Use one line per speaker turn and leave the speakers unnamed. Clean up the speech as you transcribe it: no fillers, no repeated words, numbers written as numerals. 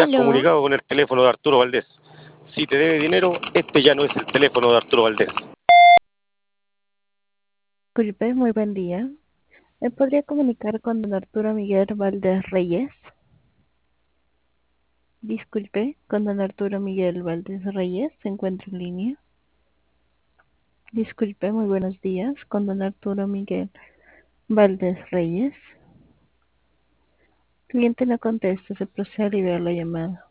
Te has
Aló,
comunicado con el teléfono de Arturo Valdés. Si te debe dinero, este ya no es el teléfono de Arturo Valdés.
disculpe, muy buen día. ¿Me podría comunicar con don Arturo Miguel Valdés Reyes? Disculpe, con don Arturo Miguel Valdés Reyes, ¿se encuentra en línea? Disculpe, muy buenos días, con don Arturo Miguel Valdés Reyes. Cliente no contesta, se procede a liberar la llamada.